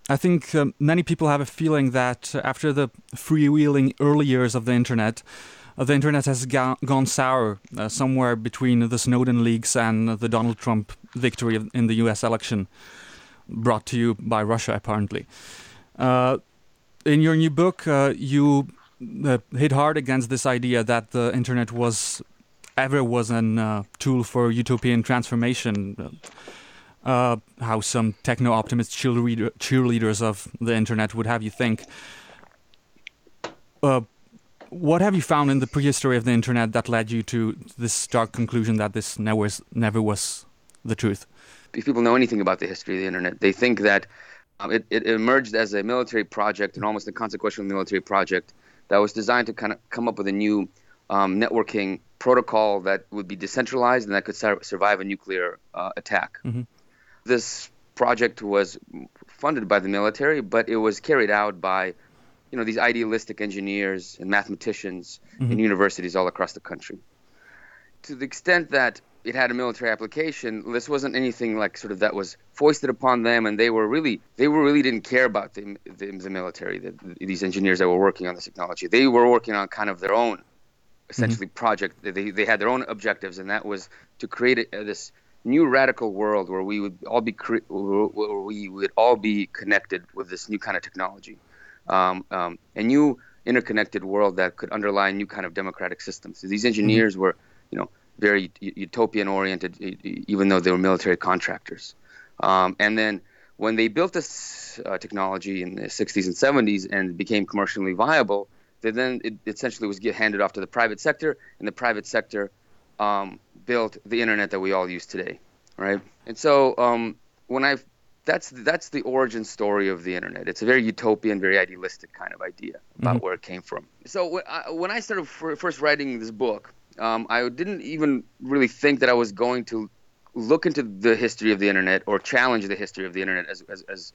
I think many people have a feeling that after the freewheeling early years of the internet has gone sour somewhere between the Snowden leaks and the Donald Trump victory in the U.S. election, brought to you by Russia, apparently. In your new book, you hit hard against this idea that the internet was a tool for utopian transformation. How some techno-optimist cheerleaders of the internet would have you think. What have you found in the prehistory of the internet that led you to this stark conclusion that this never was the truth? If people know anything about the history of the internet, they think that it emerged as a military project, and almost a consequential military project that was designed to kind of come up with a new networking protocol that would be decentralized and that could survive a nuclear attack. Mm-hmm. This project was funded by the military, but it was carried out by, these idealistic engineers and mathematicians mm-hmm. in universities all across the country. To the extent that it had a military application, this wasn't anything like sort of that was foisted upon them, and they really didn't care about the military. These engineers that were working on this technology, they were working on kind of their own, essentially, mm-hmm. project. They had their own objectives, and that was to create this new radical world where we would all be connected with this new kind of technology, a new interconnected world that could underlie new kind of democratic systems. So these engineers mm-hmm. were, very utopian oriented, even though they were military contractors. And then when they built this technology in the 60s and 70s and became commercially viable, then it essentially was handed off to the private sector, and the private sector built the internet that we all use today, right? And so that's the origin story of the internet. It's a very utopian, very idealistic kind of idea about mm-hmm. where it came from. So when I started first writing this book, I didn't even really think that I was going to look into the history of the internet or challenge the history of the internet as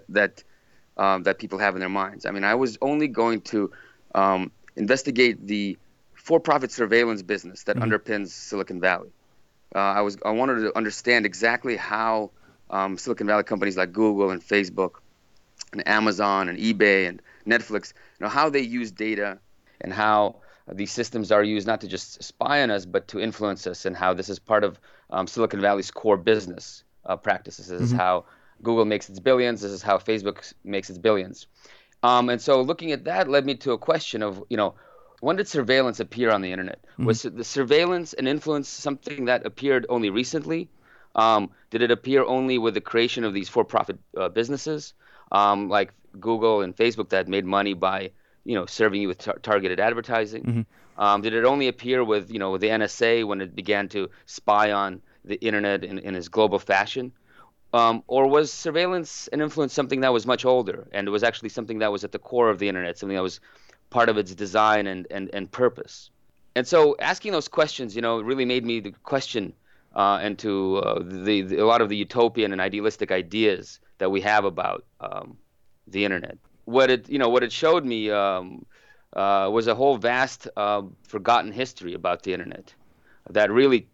that people have in their minds. I mean, I was only going to investigate the for-profit surveillance business that mm-hmm. underpins Silicon Valley. I wanted to understand exactly how Silicon Valley companies like Google and Facebook and Amazon and eBay and Netflix, how they use data and how these systems are used not to just spy on us, but to influence us, and how this is part of Silicon Valley's core business practices. This mm-hmm. is how Google makes its billions. This is how Facebook makes its billions. And so looking at that led me to a question of, when did surveillance appear on the internet? Mm-hmm. Was the surveillance and influence something that appeared only recently? Did it appear only with the creation of these for-profit businesses like Google and Facebook that made money by serving you with targeted advertising? Mm-hmm. Did it only appear with the NSA when it began to spy on the internet in its global fashion? Or was surveillance and influence something that was much older, and it was actually something that was at the core of the internet, something that was part of its design and purpose? And so asking those questions, really made me question into a lot of the utopian and idealistic ideas that we have about the internet. What it showed me was a whole vast forgotten history about the internet that really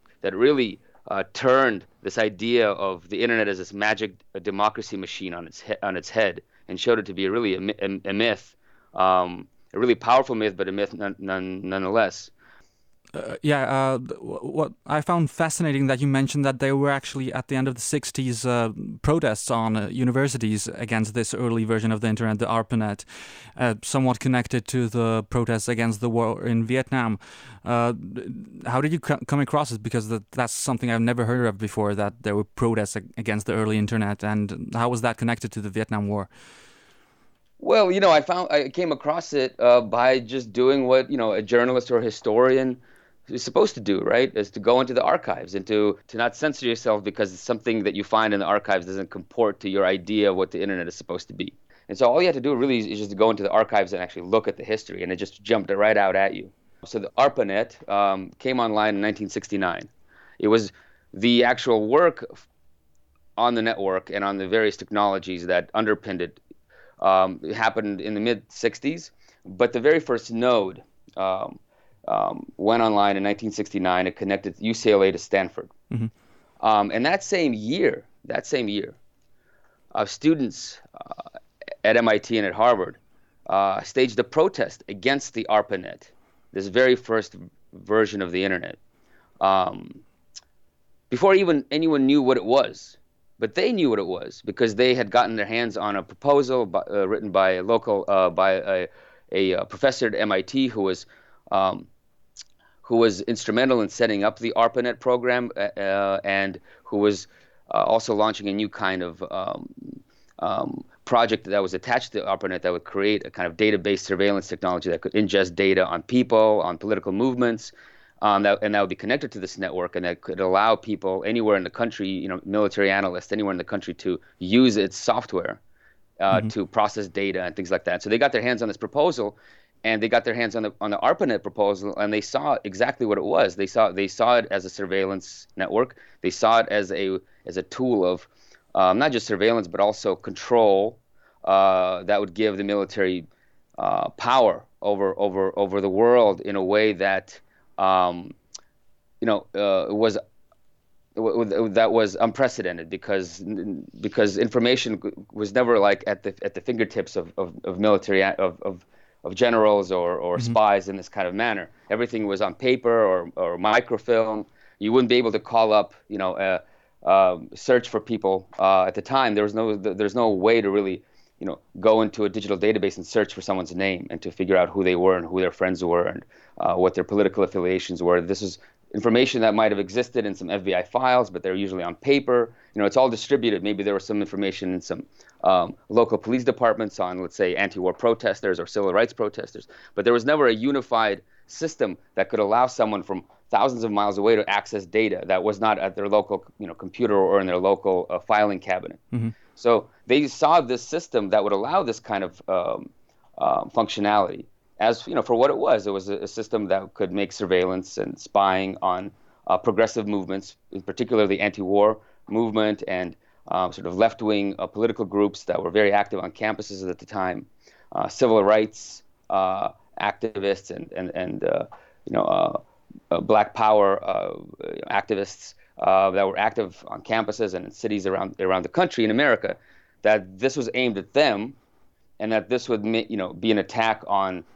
turned this idea of the internet as this magic democracy machine on its head, and showed it to be really a myth, a really powerful myth, but a myth nonetheless. What I found fascinating that you mentioned that there were actually at the end of the 60s protests on universities against this early version of the internet, the ARPANET, somewhat connected to the protests against the war in Vietnam. How did you come across it? Because that's something I've never heard of before, that there were protests against the early internet, and how was that connected to the Vietnam War? Well, I came across it by just doing what a journalist or a historian is supposed to do, right? Is to go into the archives and to not censor yourself because it's something that you find in the archives doesn't comport to your idea of what the internet is supposed to be. And so all you have to do really is just to go into the archives and actually look at the history, and it just jumped right out at you. So the ARPANET came online in 1969. It was the actual work on the network and on the various technologies that underpinned it. It happened in the mid-'60s, but the very first node went online in 1969. It connected UCLA to Stanford. Mm-hmm. And that same year, students at MIT and at Harvard staged a protest against the ARPANET, this very first version of the internet, before even anyone knew what it was. But they knew what it was because they had gotten their hands on a proposal written by a local by a professor at MIT who was instrumental in setting up the ARPANET program and who was also launching a new kind of project that was attached to ARPANET that would create a kind of database surveillance technology that could ingest data on people, on political movements, and that would be connected to this network, and that could allow people anywhere in the country, military analysts anywhere in the country, to use its software to process data and things like that. So they got their hands on this proposal, and they got their hands on the ARPANET proposal, and they saw exactly what it was. They saw it as a surveillance network. They saw it as a tool of not just surveillance but also control that would give the military power over the world in a way that was unprecedented because information was never like at the fingertips of military of generals or spies in this kind of manner. Everything was on paper or microfilm. You wouldn't be able to call up, search for people at the time. There's no way to really, go into a digital database and search for someone's name and to figure out who they were and who their friends were and what their political affiliations were. This is information that might have existed in some FBI files, but they're usually on paper. It's all distributed. Maybe there was some information in some local police departments on, let's say, anti-war protesters or civil rights protesters. But there was never a unified system that could allow someone from thousands of miles away to access data that was not at their local, computer or in their local filing cabinet. Mm-hmm. So they saw this system that would allow this kind of functionality as, for what it was. It was a system that could make surveillance and spying on progressive movements, in particular the anti-war movement and sort of left-wing political groups that were very active on campuses at the time, civil rights activists and Black Power activists that were active on campuses and in cities around the country in America. That this was aimed at them, and that this would be an attack on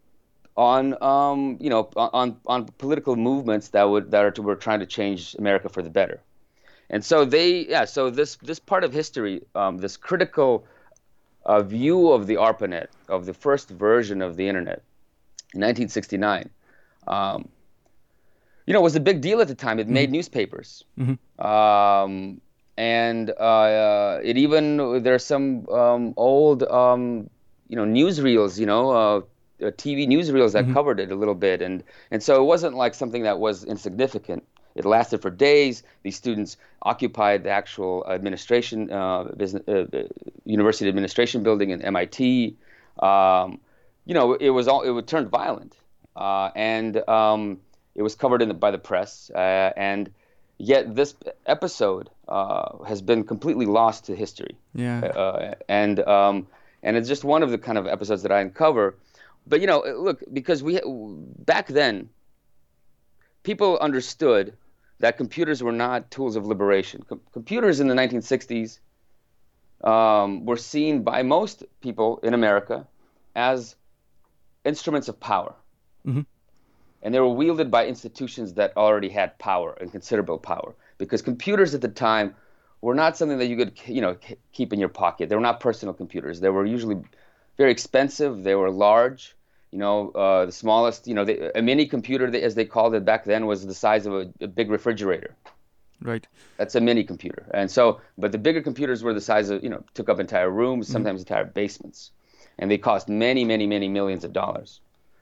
political movements that were trying to change America for the better. And so this part of history, this critical view of the ARPANET, of the first version of the internet in 1969, was a big deal at the time. It made newspapers. Mm-hmm. And it even, there's some old, newsreels, TV newsreels that covered it a little bit. And so it wasn't like something that was insignificant. It lasted for days. These students occupied the actual administration, university administration building in MIT. It turned violent. It was covered by the press. And yet this episode has been completely lost to history. Yeah. And it's just one of the kind of episodes that I uncover. But, look, because back then, people understood that computers were not tools of liberation. Computers in the 1960s were seen by most people in America as instruments of power. Mm-hmm. And they were wielded by institutions that already had power and considerable power. Because computers at the time were not something that you could, keep in your pocket. They were not personal computers. They were usually very expensive. They were large. The smallest, a mini computer, as they called it back then, was the size of a big refrigerator. Right. That's a mini computer. And so, but the bigger computers were the size of, took up entire rooms, sometimes entire basements. And they cost many, many, many millions of dollars.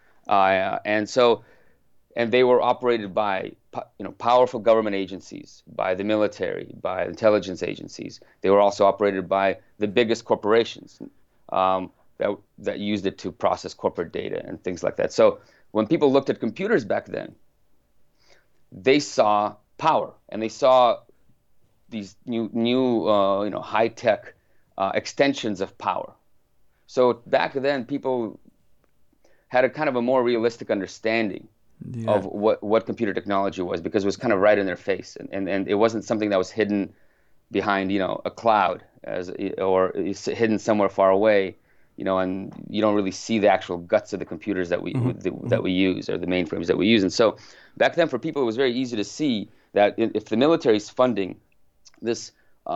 And they were operated by, powerful government agencies, by the military, by intelligence agencies. They were also operated by the biggest corporations that used it to process corporate data and things like that. So when people looked at computers back then, they saw power, and they saw these new high-tech extensions of power. So back then, people had a kind of a more realistic understanding of what computer technology was, because it was kind of right in their face, and it wasn't something that was hidden behind a cloud or is hidden somewhere far away, and you don't really see the actual guts of the computers that we use, or the mainframes that we use. And so back then, for people, it was very easy to see that if the military is funding this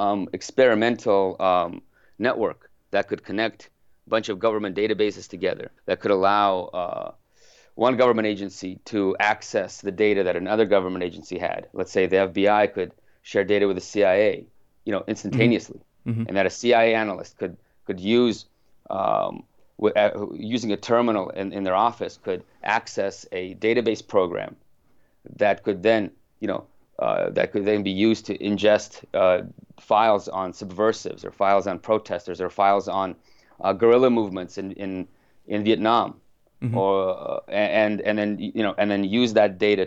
experimental network that could connect a bunch of government databases together, that could allow one government agency to access the data that another government agency had. Let's say the FBI could share data with the CIA, instantaneously, and that a CIA analyst could use using a terminal in their office, could access a database program that could then be used to ingest files on subversives, or files on protesters, or files on guerrilla movements in Vietnam, and then use that data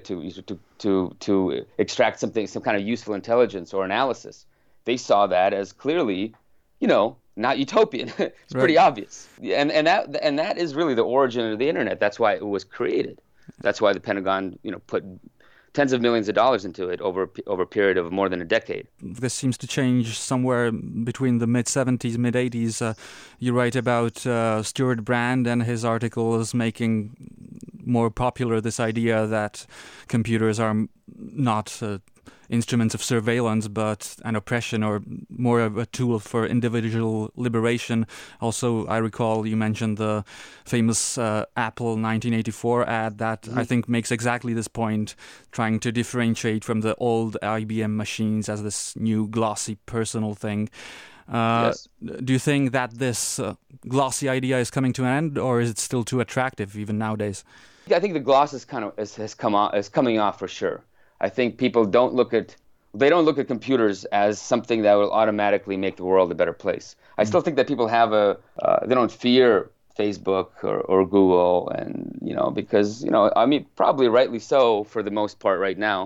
to extract some kind of useful intelligence or analysis. They saw that as clearly, not utopian. It's pretty obvious. And that is really the origin of the internet. That's why it was created. That's why the Pentagon, put tens of millions of dollars into it over a period of more than a decade. This seems to change somewhere between the mid-70s, mid-80s. You write about Stuart Brand and his articles making more popular this idea that computers are not instruments of surveillance, but an oppression, or more of a tool for individual liberation. Also, I recall you mentioned the famous Apple 1984 ad that I think makes exactly this point, trying to differentiate from the old IBM machines as this new glossy personal thing. Yes. Do you think that this glossy idea is coming to an end, or is it still too attractive even nowadays? I think the gloss is coming off for sure. I think people don't look at computers as something that will automatically make the world a better place. I still think that people have they don't fear Facebook or Google, and because probably rightly so for the most part right now.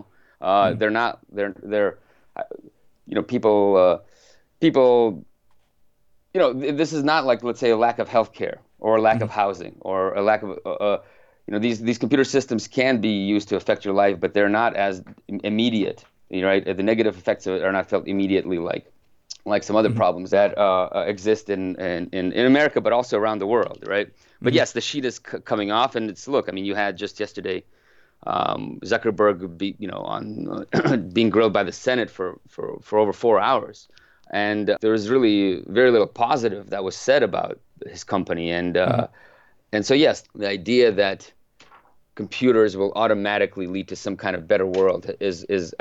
People this is not like, let's say, a lack of healthcare or a lack of housing or a lack of these computer systems can be used to affect your life, but they're not as immediate, right? The negative effects of it are not felt immediately like some other problems that exist in America, but also around the world, right? But yes, the sheet is coming off, and you had just yesterday Zuckerberg being grilled by the Senate for over 4 hours, and there was really very little positive that was said about his company, and so yes, the idea that computers will automatically lead to some kind of better world is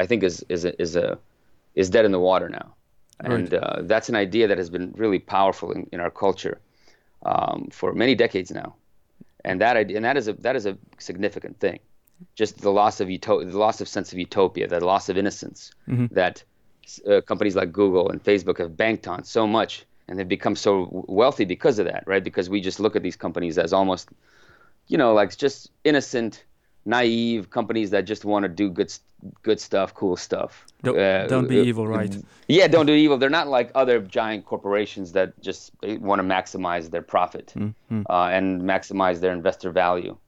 dead in the water now. And that's an idea that has been really powerful in our culture for many decades now, and that is a significant thing. Just the loss of sense of utopia, the loss of innocence that companies like Google and Facebook have banked on so much, and they've become so wealthy because of that, right? Because we just look at these companies as almost, like just innocent, naive companies that just want to do good stuff, cool stuff. Don't be evil, right? Yeah, don't do evil. They're not like other giant corporations that just want to maximize their profit and maximize their investor value.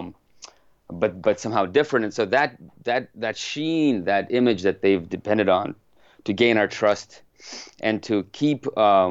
But somehow different. And so that sheen, that image that they've depended on to gain our trust and to keep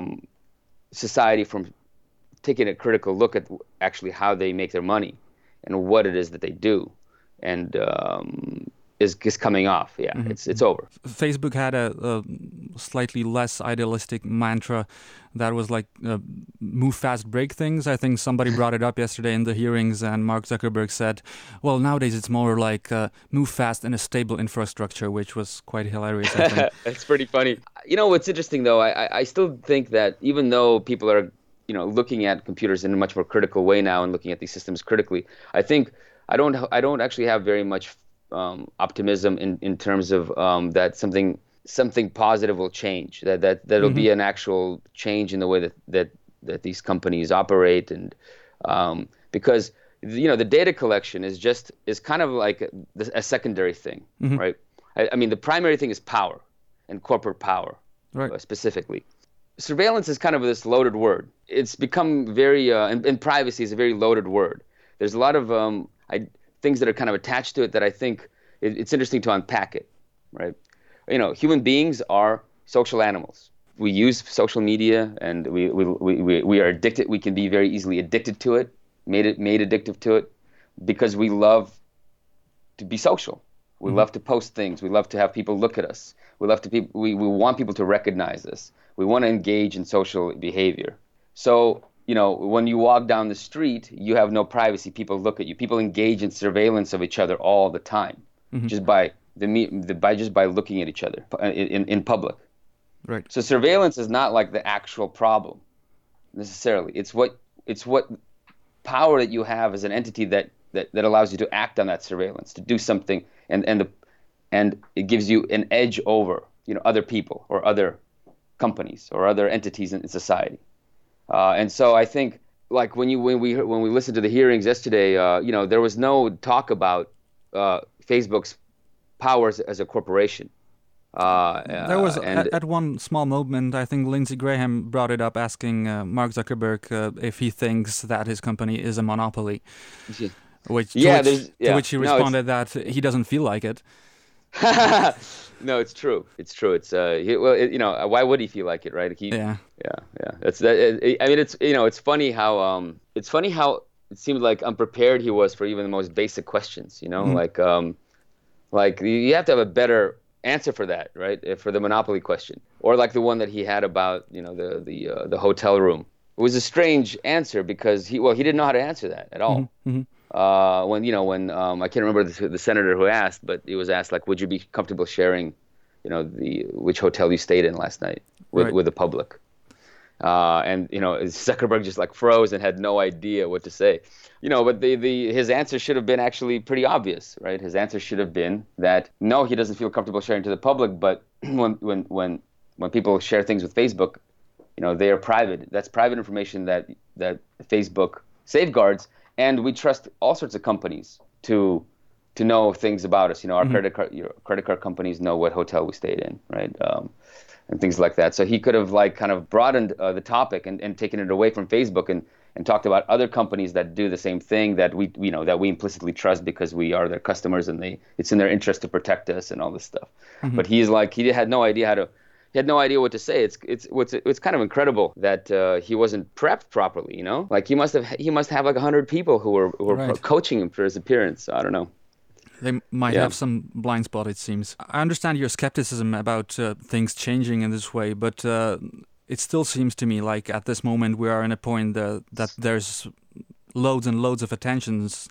society from taking a critical look at actually how they make their money and what it is that they do, and is coming off. Yeah, it's over. Facebook had a slightly less idealistic mantra that was like move fast, break things. I think somebody brought it up yesterday in the hearings, and Mark Zuckerberg said, well, nowadays it's more like move fast in a stable infrastructure, which was quite hilarious, I think. It's pretty funny. What's interesting, though, I still think that even though people are looking at computers in a much more critical way now and looking at these systems critically, I think I don't actually have very much optimism in terms of that something positive will change, that'll be an actual change in the way that these companies operate, and because the data collection is kind of like a secondary thing, right? I mean, the primary thing is power and corporate power, right? Specifically. Surveillance is kind of this loaded word. It's become very, and privacy is a very loaded word. There's a lot of things that are kind of attached to it that I think it's interesting to unpack it, right? Human beings are social animals. we use social media, and we are addicted. We can be very easily addicted to it, made addictive to it, because we love to be social. We love to post things. We love to have people look at us. We want people to recognize us. We want to engage in social behavior. So, when you walk down the street, you have no privacy. People look at you. People engage in surveillance of each other all the time, just by looking at each other in public. Right. So surveillance is not like the actual problem necessarily. It's what power that you have as an entity that allows you to act on that surveillance, to do something, and it gives you an edge over other people or other companies or other entities in society. And so I think, like when we listened to the hearings yesterday, there was no talk about Facebook's powers as a corporation. There was at one small moment, I think Lindsey Graham brought it up, asking Mark Zuckerberg if he thinks that his company is a monopoly. To which he responded that he doesn't feel like it. No, it's true. It's true. It's why would he feel like it, right? Yeah. It's funny how it seemed like unprepared he was for even the most basic questions. Like you have to have a better answer for that, right? For the monopoly question, or like the one that he had about the hotel room. It was a strange answer because he didn't know how to answer that at all. Mm-hmm. When I can't remember the senator who asked, but he was asked, like, would you be comfortable sharing, which hotel you stayed in last night with the public? And Zuckerberg just like froze and had no idea what to say. But his answer should have been actually pretty obvious, right? His answer should have been that no, he doesn't feel comfortable sharing to the public, but when people share things with Facebook, they are private. That's private information that Facebook safeguards. And we trust all sorts of companies to know things about us. Our credit card companies know what hotel we stayed in, right? And things like that. So he could have kind of broadened the topic and taken it away from Facebook and talked about other companies that do the same thing that we implicitly trust because we are their customers and it's in their interest to protect us and all this stuff. Mm-hmm. But he had no idea what to say. It's kind of incredible that he wasn't prepped properly. Like he must have like 100 people who were right. coaching him for his appearance. I don't know. They might have some blind spot, it seems. I understand your skepticism about things changing in this way, but it still seems to me like at this moment we are in a point that there's loads and loads of attentions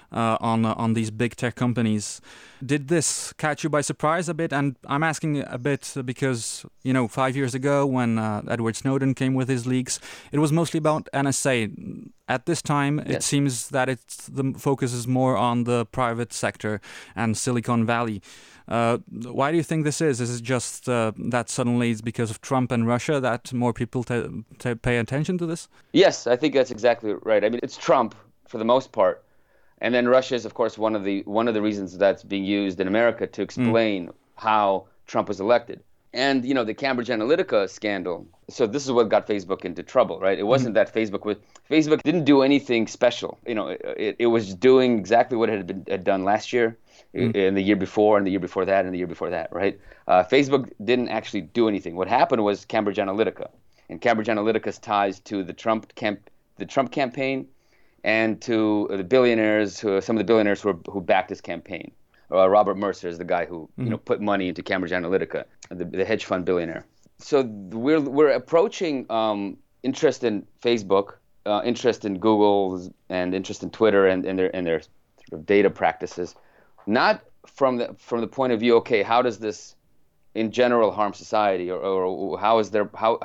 on these big tech companies. Did this catch you by surprise a bit? And I'm asking a bit because, 5 years ago when Edward Snowden came with his leaks, it was mostly about NSA. At this time, it seems that the focus is more on the private sector and Silicon Valley. Why do you think this is? Is it just that suddenly it's because of Trump and Russia that more people pay attention to this? Yes, I think that's exactly right. I mean, it's Trump for the most part. And then Russia is, of course, one of the reasons that's being used in America to explain how Trump was elected. And, the Cambridge Analytica scandal. So this is what got Facebook into trouble, right? It wasn't that Facebook didn't do anything special. It was doing exactly what it had done last year, in the year before, and the year before that, and the year before that, right? Facebook didn't actually do anything. What happened was Cambridge Analytica. And Cambridge Analytica's ties to the Trump campaign, and to some of the billionaires who backed his campaign. Robert Mercer is the guy who put money into Cambridge Analytica, the hedge fund billionaire. So we're approaching interest in Facebook, interest in Google, and interest in Twitter and their sort of data practices, not from the point of view, okay, how does this in general harm society, or how is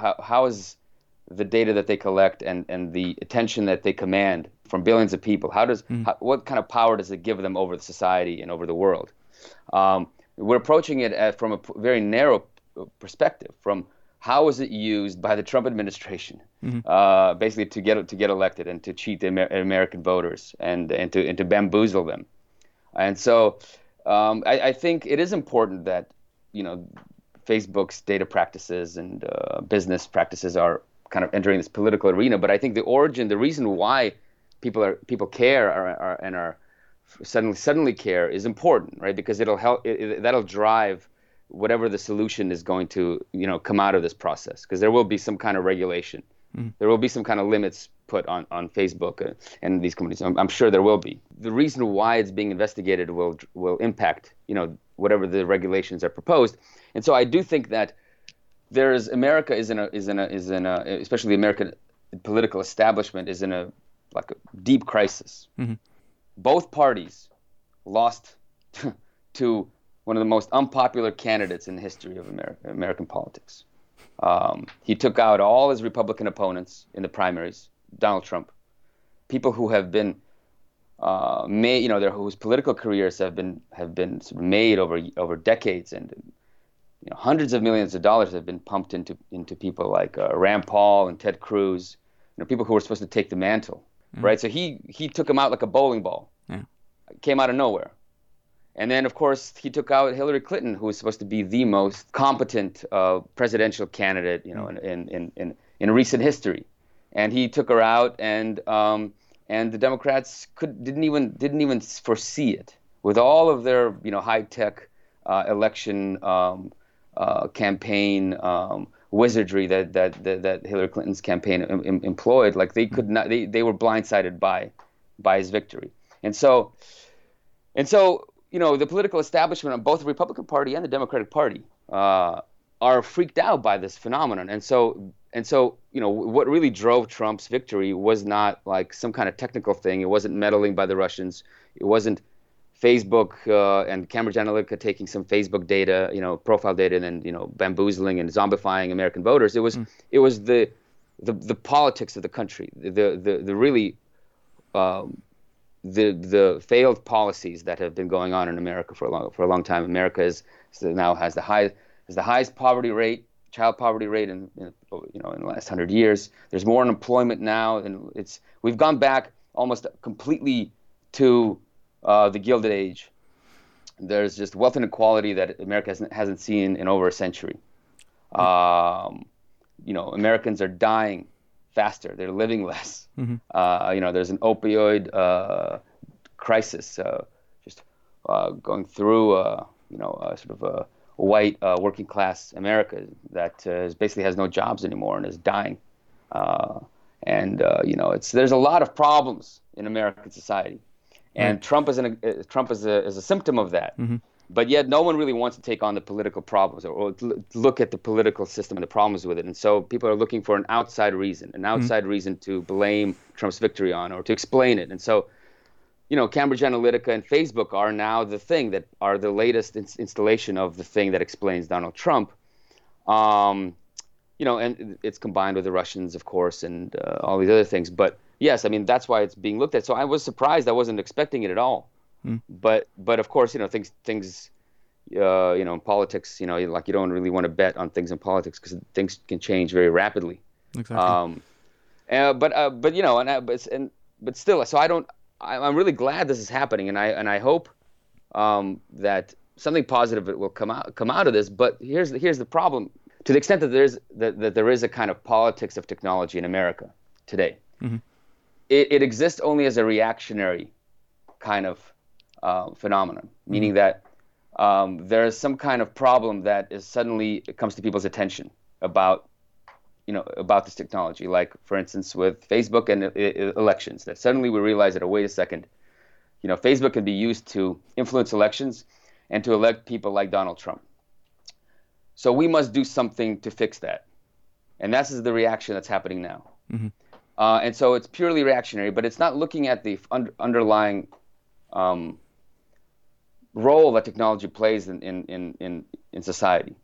the data that they collect and the attention that they command from billions of people, what kind of power does it give them over the society and over the world? We're approaching it from a very narrow perspective, from how is it used by the Trump administration, basically to get elected and to cheat the American voters and to bamboozle them. And so I think it is important that Facebook's data practices and business practices are kind of entering this political arena. But I think the reason why people care and are suddenly care is important, right? Because it'll help. That'll drive whatever the solution is going to, come out of this process, because there will be some kind of regulation. There will be some kind of limits put on Facebook and these companies. I'm sure there will be. The reason why it's being investigated will impact, whatever the regulations are proposed. And so I do think that America is in a especially the American political establishment is in a deep crisis. Both parties lost to one of the most unpopular candidates in the history of American politics. He took out all his Republican opponents in the primaries, Donald Trump, people who have been made, whose political careers have been sort of made over decades, and hundreds of millions of dollars have been pumped into people like Rand Paul and Ted Cruz, people who were supposed to take the mantle, right? So he took him out like a bowling ball. Came out of nowhere. And then, of course, he took out Hillary Clinton, who was supposed to be the most competent presidential candidate, in recent history. And he took her out, and the Democrats didn't even foresee it, with all of their high tech election campaign wizardry that Hillary Clinton's campaign employed. Like they could not, they were blindsided by his victory, and so. The political establishment of both the Republican Party and the Democratic Party are freaked out by this phenomenon. And so, what really drove Trump's victory was not like some kind of technical thing. It wasn't meddling by the Russians. It wasn't Facebook and Cambridge Analytica taking some Facebook data, profile data, and then, bamboozling and zombifying American voters. It was the politics of the country, the really the failed policies that have been going on in America for a long time. America now has the highest poverty rate, child poverty rate in the last 100 years. There's more unemployment now, and we've gone back almost completely to the Gilded Age. There's just wealth inequality that America hasn't seen in over a century. Americans are dying faster. They're living less. There's an opioid crisis going through, sort of a white working class America that basically has no jobs anymore and is dying. There's a lot of problems in American society, and Trump is a symptom of that. But yet no one really wants to take on the political problems or look at the political system and the problems with it. And so people are looking for an outside reason to blame Trump's victory on or to explain it. And so, Cambridge Analytica and Facebook are now the thing that are the latest installation of the thing that explains Donald Trump. And it's combined with the Russians, of course, and all these other things. But yes, I mean, that's why it's being looked at. So I was surprised. I wasn't expecting it at all. But of course, things in politics, like you don't really want to bet on things in politics because things can change very rapidly. Exactly. But still, so I'm really glad this is happening, and I hope that something positive will come out of this. But here's the problem: to the extent that there is a kind of politics of technology in America today, it exists only as a reactionary kind of phenomenon, meaning that there is some kind of problem that it comes to people's attention about this technology. Like, for instance, with Facebook and elections, that suddenly we realize that, wait a second, Facebook can be used to influence elections and to elect people like Donald Trump. So we must do something to fix that. And that's the reaction that's happening now. And so it's purely reactionary, but it's not looking at the underlying role that technology plays in society.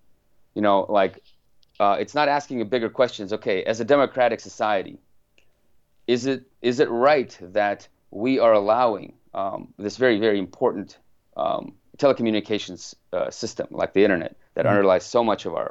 It's not asking a bigger questions. Okay, as a democratic society, is it right that we are allowing this very, very important telecommunications system like the internet that underlies so much of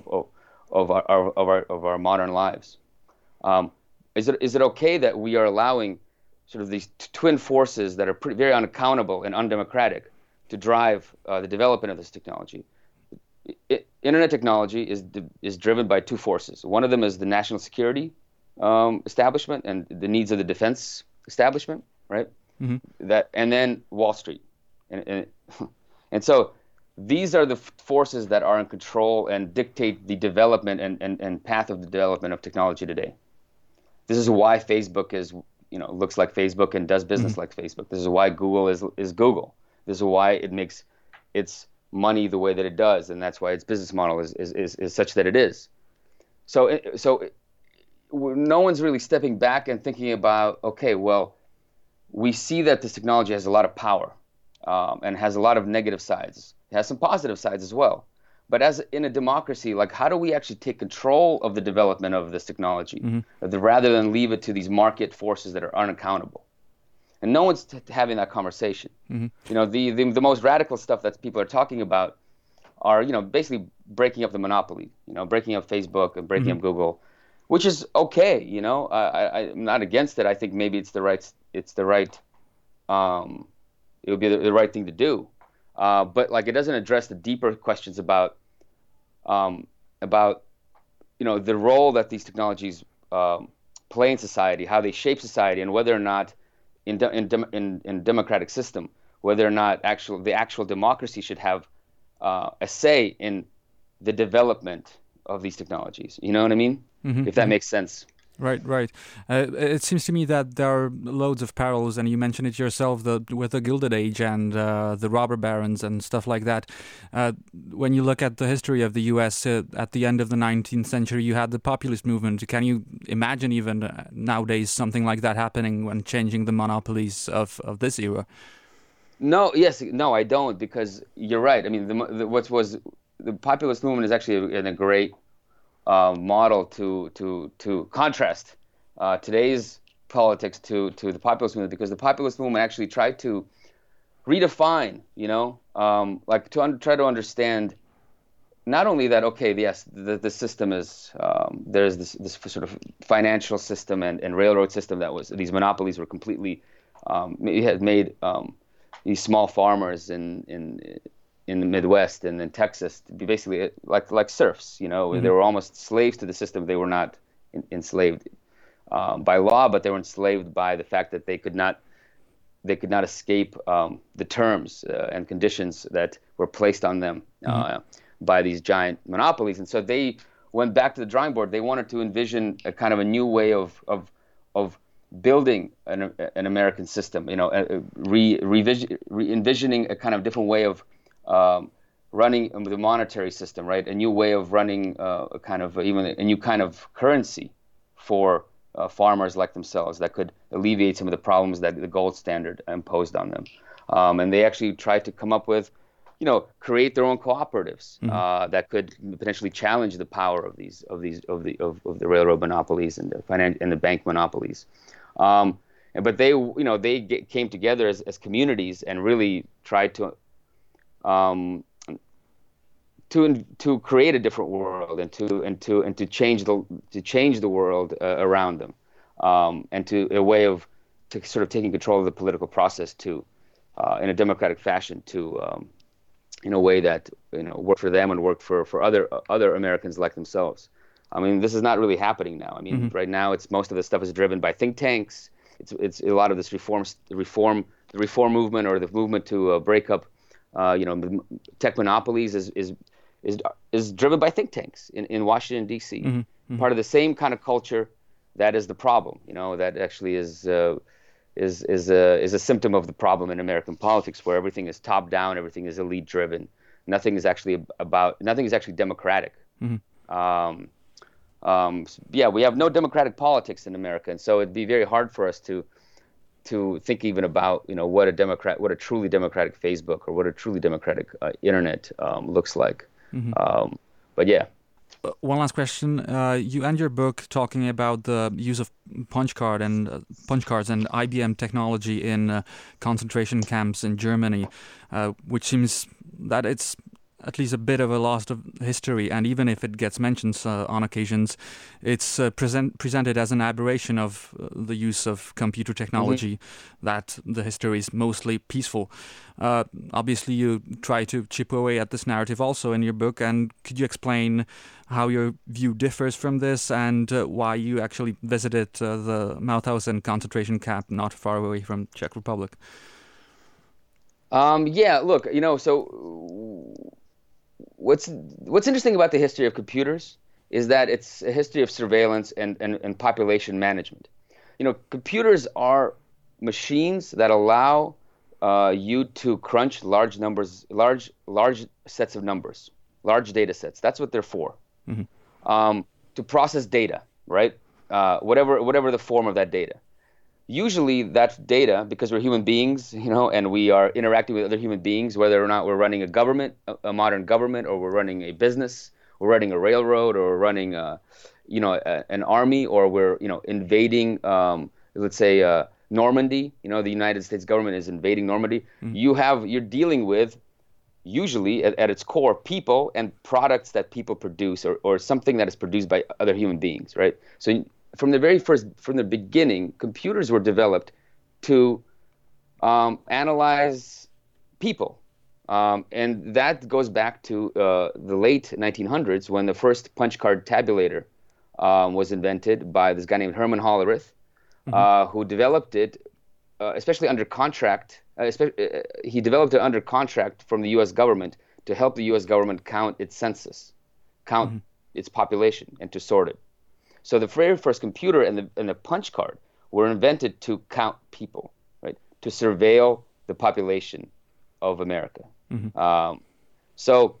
our modern lives? Is it okay that we are allowing sort of these twin forces that are very unaccountable and undemocratic to drive the development of this technology? Internet technology is driven by two forces. One of them is the national security establishment and the needs of the defense establishment, right? And then Wall Street, and so these are the forces that are in control and dictate the development and path of the development of technology today. This is why Facebook is, looks like Facebook and does business like Facebook. This is why Google is Google. This is why it makes its money the way that it does, and that's why its business model is such that it is. So no one's really stepping back and thinking about, okay, well, we see that this technology has a lot of power and has a lot of negative sides. It has some positive sides as well. But as in a democracy, like, how do we actually take control of the development of this technology rather than leave it to these market forces that are unaccountable? And no one's having that conversation. The most radical stuff that people are talking about are, basically breaking up the monopoly, breaking up Facebook and breaking up Google, which is okay. I'm not against it. I think maybe it would be the right thing to do. But like, it doesn't address the deeper questions about the role that these technologies play in society, how they shape society, and whether or not in democratic system, whether or not the actual democracy should have a say in the development of these technologies. You know what I mean? If that makes sense. Right. It seems to me that there are loads of parallels, and you mentioned it yourself, with the Gilded Age and the robber barons and stuff like that. When you look at the history of the U.S. At the end of the 19th century, you had the populist movement. Can you imagine even nowadays something like that happening when changing the monopolies of this era? No, I don't, because you're right. I mean, the populist movement is actually a great model to contrast today's politics to the populist movement, because the populist movement actually tried to redefine, try to understand not only that, okay, yes, the system is, there's this sort of financial system and railroad system these monopolies were completely, it had made these small farmers in the Midwest and in Texas to be basically like serfs. They were almost slaves to the system. They were not enslaved by law, but they were enslaved by the fact that they could not escape the terms and conditions that were placed on them by these giant monopolies. And so they went back to the drawing board. They wanted to envision a kind of a new way of building an American system. Envisioning a kind of different way of running the monetary system, right? A new way of running even a new kind of currency for farmers like themselves that could alleviate some of the problems that the gold standard imposed on them. And they actually tried to come up with, create their own cooperatives that could potentially challenge the power of the railroad monopolies and the bank monopolies. But they came together as communities and really tried to create a different world and to change the world around them, and to a way of sort of taking control of the political process in a democratic fashion in a way that worked for them and worked for other Americans like themselves. I mean, this is not really happening now. I mean, right now most of this stuff is driven by think tanks. It's a lot of this the reform movement, or the movement to break up tech monopolies is driven by think tanks in Washington, D.C. Part of the same kind of culture that is the problem. That actually is a symptom of the problem in American politics, where everything is top down, everything is elite driven. Nothing is actually democratic. We have no democratic politics in America, and so it'd be very hard for us to think even about what a truly democratic Facebook or what a truly democratic internet looks like. But yeah. One last question. You end your book talking about the use of punch cards and IBM technology in concentration camps in Germany, which seems that it's at least a bit of a lost of history, and even if it gets mentioned on occasions, it's presented as an aberration of the use of computer technology, that the history is mostly peaceful. Obviously, you try to chip away at this narrative also in your book, and could you explain how your view differs from this, and why you actually visited the Mauthausen concentration camp not far away from Czech Republic? Yeah, look, so what's interesting about the history of computers is that it's a history of surveillance and population management. Computers are machines that allow you to crunch large numbers, large sets of numbers, large data sets. That's what they're for. Hmm. To process data, right? Whatever the form of that data. Usually that data, because we're human beings, and we are interacting with other human beings, whether or not we're running a government, a modern government, or we're running a business, we're running a railroad, or we're running, an army, or we're, invading, let's say, Normandy. The United States government is invading Normandy. Hmm. You're dealing with usually at its core people and products that people produce, or something that is produced by other human beings, right? So from the beginning, computers were developed to analyze people. And that goes back to the late 1900s, when the first punch card tabulator was invented by this guy named Herman Hollerith, Hmm. who developed it, especially under contract. He developed it under contract from the U.S. government to help the U.S. government count its census, count Hmm. its population, and to sort it. So the very first computer and the punch card were invented to count people, right? To surveil the population of America. Hmm. So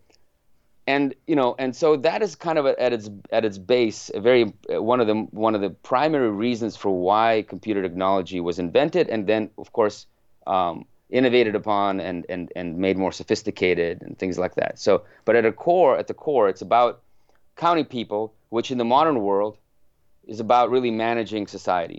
and so that is kind of at its base a very one of the primary reasons for why computer technology was invented, and then of course innovated upon and made more sophisticated and things like that. So, but at the core, it's about counting people, which in the modern world is about really managing society,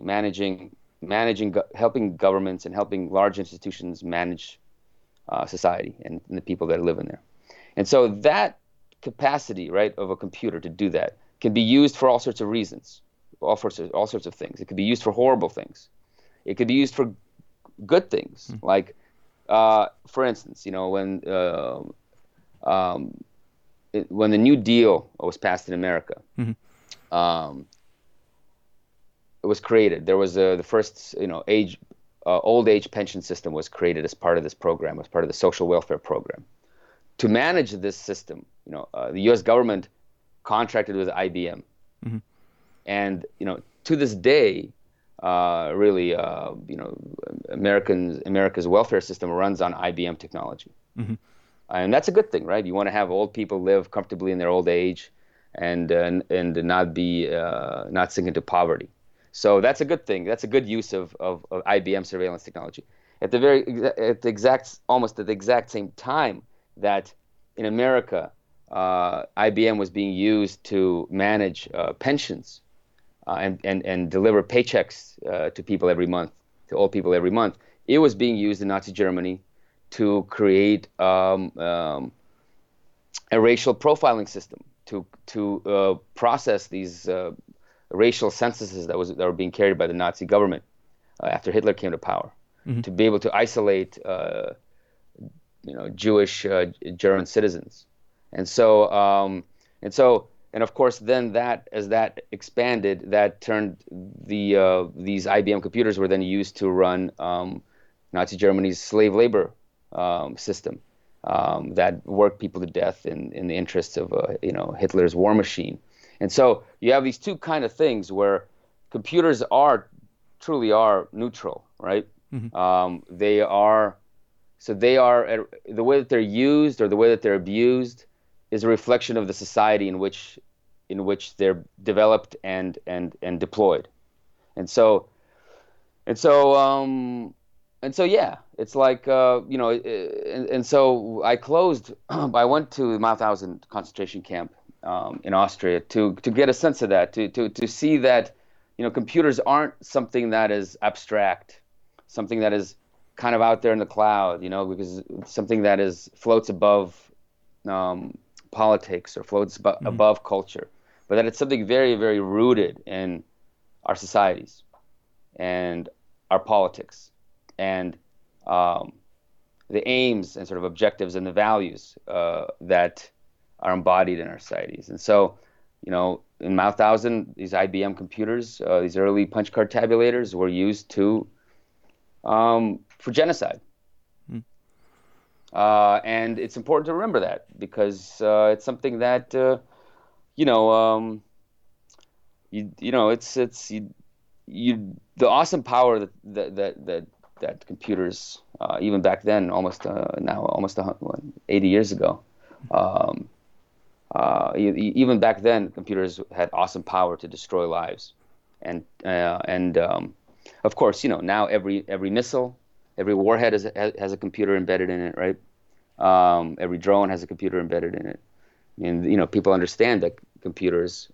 helping governments and helping large institutions manage society and the people that live in there. And so that capacity, right, of a computer to do that can be used for all sorts of reasons, all sorts of things. It could be used for horrible things. It could be used for good things, like, for instance, when the New Deal was passed in America, Hmm. um, it was created. There was the first, old age pension system was created as part of this program, as part of the social welfare program. To manage this system, the U.S. government contracted with IBM, Hmm. and to this day, really, America's welfare system runs on IBM technology, Hmm. and that's a good thing, right? You want to have old people live comfortably in their old age, and not sink into poverty. So that's a good thing. That's a good use of IBM surveillance technology. Almost at the exact same time that in America, IBM was being used to manage pensions and deliver paychecks to people every month, to old people every month. It was being used in Nazi Germany to create a racial profiling system to process these racial censuses that were being carried by the Nazi government after Hitler came to power, Hmm. to be able to isolate Jewish German citizens. And of course then as that expanded, that turned these IBM computers were then used to run Nazi Germany's slave labor system that worked people to death in the interests of Hitler's war machine. And so you have these two kind of things where computers truly are neutral, right? Hmm. They are the way that they're used or the way that they're abused is a reflection of the society in which they're developed and deployed. And so yeah, it's like and so I went to Mauthausen concentration camp in Austria to get a sense of that, to see that computers aren't something that is abstract, something that is kind of out there in the cloud, because it's something that floats above politics or floats Hmm. above culture, but that it's something very, very rooted in our societies and our politics and the aims and sort of objectives and the values that are embodied in our societies. And so, in Mauthausen, these IBM computers, these early punch card tabulators were used for genocide. Hmm. And it's important to remember that because it's something that you know the awesome power that computers even back then almost 80 years ago. Even back then, computers had awesome power to destroy lives, and of course, now every missile, every warhead has a computer embedded in it, right? Every drone has a computer embedded in it, and people understand that computers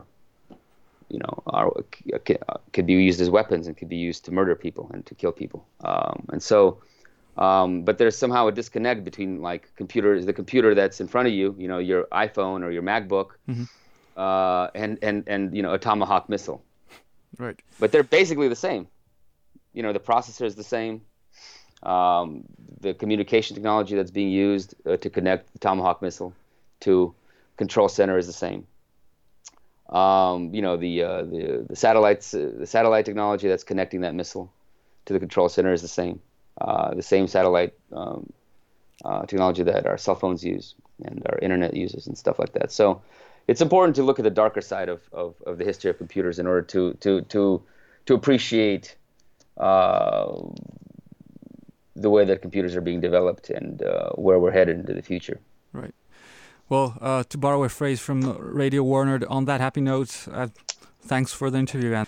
could be used as weapons and could be used to murder people and to kill people, and so. But there's somehow a disconnect between like the computer that's in front of you, your iPhone or your MacBook, and a Tomahawk missile. Right. But they're basically the same. The processor is the same. The communication technology that's being used to connect the Tomahawk missile to control center is the same. The satellite technology that's connecting that missile to the control center is the same. The same satellite technology that our cell phones use and our internet uses and stuff like that. So it's important to look at the darker side of the history of computers in order to appreciate the way that computers are being developed and where we're headed into the future. Right. Well, to borrow a phrase from Radio Warner, on that happy note, thanks for the interview, Anthony.